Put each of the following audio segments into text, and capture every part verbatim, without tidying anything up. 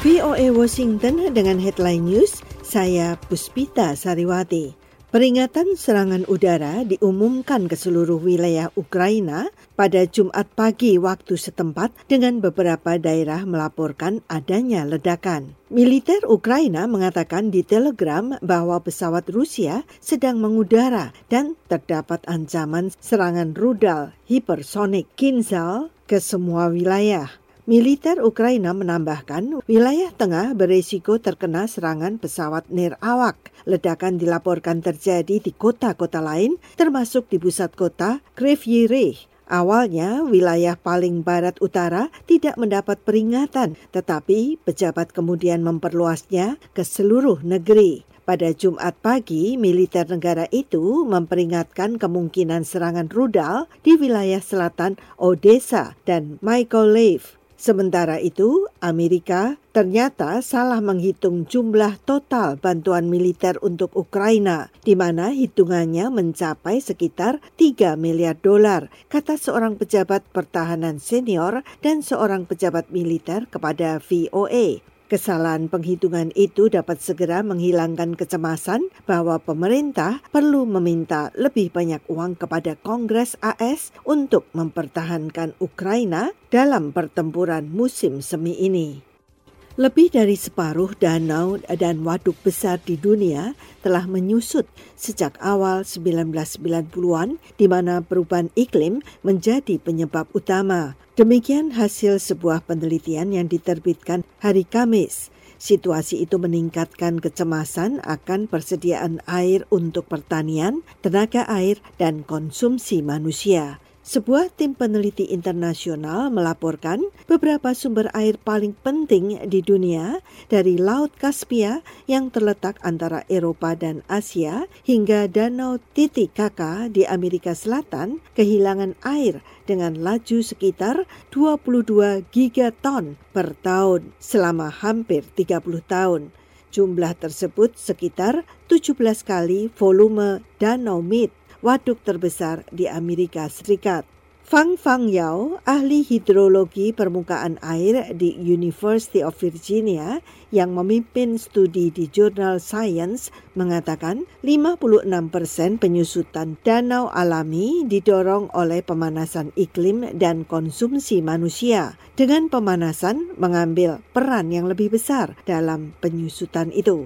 V O A Washington dengan headline news, saya Puspita Sariwati. Peringatan serangan udara diumumkan ke seluruh wilayah Ukraina pada Jumat pagi waktu setempat dengan beberapa daerah melaporkan adanya ledakan. Militer Ukraina mengatakan di Telegram bahwa pesawat Rusia sedang mengudara dan terdapat ancaman serangan rudal hipersonik Kinzhal ke semua wilayah. Militer Ukraina menambahkan wilayah tengah berisiko terkena serangan pesawat nirawak. Ledakan dilaporkan terjadi di kota-kota lain, termasuk di pusat kota Kryvyi Rih. Awalnya, wilayah paling barat utara tidak mendapat peringatan, tetapi pejabat kemudian memperluasnya ke seluruh negeri. Pada Jumat pagi, militer negara itu memperingatkan kemungkinan serangan rudal di wilayah selatan Odessa dan Mykolaiv. Sementara itu, Amerika ternyata salah menghitung jumlah total bantuan militer untuk Ukraina, di mana hitungannya mencapai sekitar tiga miliar dolar, kata seorang pejabat pertahanan senior dan seorang pejabat militer kepada V O A. Kesalahan penghitungan itu dapat segera menghilangkan kecemasan bahwa pemerintah perlu meminta lebih banyak uang kepada Kongres A S untuk mempertahankan Ukraina dalam pertempuran musim semi ini. Lebih dari separuh danau dan waduk besar di dunia telah menyusut sejak awal sembilan belas sembilan puluhan, di mana perubahan iklim menjadi penyebab utama. Demikian hasil sebuah penelitian yang diterbitkan hari Kamis. Situasi itu meningkatkan kecemasan akan persediaan air untuk pertanian, tenaga air, dan konsumsi manusia. Sebuah tim peneliti internasional melaporkan beberapa sumber air paling penting di dunia dari Laut Kaspia yang terletak antara Eropa dan Asia hingga Danau Titicaca di Amerika Selatan kehilangan air dengan laju sekitar dua puluh dua gigaton per tahun selama hampir tiga puluh tahun. Jumlah tersebut sekitar tujuh belas kali volume Danau Mead, waduk terbesar di Amerika Serikat. Fang Fang Yao, ahli hidrologi permukaan air di University of Virginia yang memimpin studi di jurnal Science, mengatakan lima puluh enam persen penyusutan danau alami didorong oleh pemanasan iklim dan konsumsi manusia, dengan pemanasan mengambil peran yang lebih besar dalam penyusutan itu.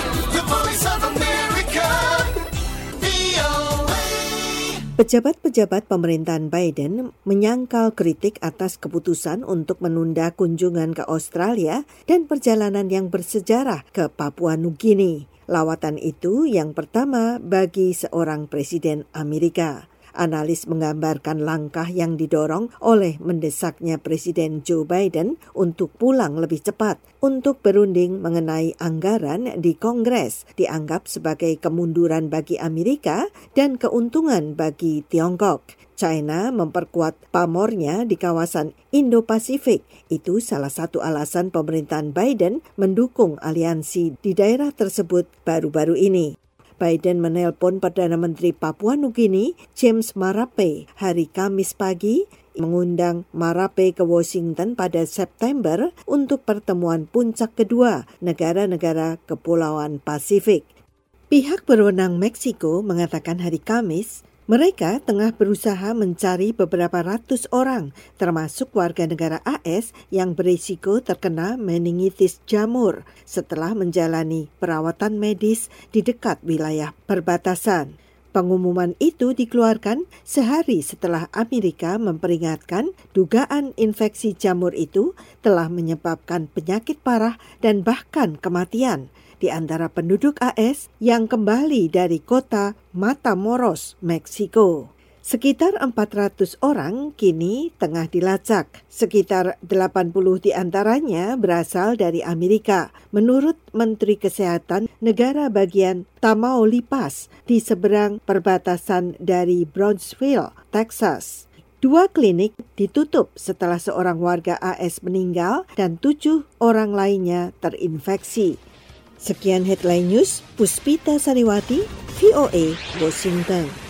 Pejabat-pejabat pemerintahan Biden menyangkal kritik atas keputusan untuk menunda kunjungan ke Australia dan perjalanan yang bersejarah ke Papua Nugini. Lawatan itu yang pertama bagi seorang presiden Amerika. Analis menggambarkan langkah yang didorong oleh mendesaknya Presiden Joe Biden untuk pulang lebih cepat untuk berunding mengenai anggaran di Kongres, dianggap sebagai kemunduran bagi Amerika dan keuntungan bagi Tiongkok. China memperkuat pamornya di kawasan Indo-Pasifik. Itu salah satu alasan pemerintahan Biden mendukung aliansi di daerah tersebut baru-baru ini. Biden menelpon Perdana Menteri Papua Nugini, James Marape, hari Kamis pagi, mengundang Marape ke Washington pada September untuk pertemuan puncak kedua negara-negara Kepulauan Pasifik. Pihak berwenang Meksiko mengatakan hari Kamis, mereka tengah berusaha mencari beberapa ratus orang, termasuk warga negara A S yang berisiko terkena meningitis jamur setelah menjalani perawatan medis di dekat wilayah perbatasan. Pengumuman itu dikeluarkan sehari setelah Amerika memperingatkan dugaan infeksi jamur itu telah menyebabkan penyakit parah dan bahkan kematian di antara penduduk A S yang kembali dari kota Matamoros, Meksiko. Sekitar empat ratus orang kini tengah dilacak. Sekitar delapan puluh di antaranya berasal dari Amerika, menurut Menteri Kesehatan negara bagian Tamaulipas di seberang perbatasan dari Brownsville, Texas. Dua klinik ditutup setelah seorang warga A S meninggal dan tujuh orang lainnya terinfeksi. Sekian headline news, Puspita Sariwati, V O A, Washington.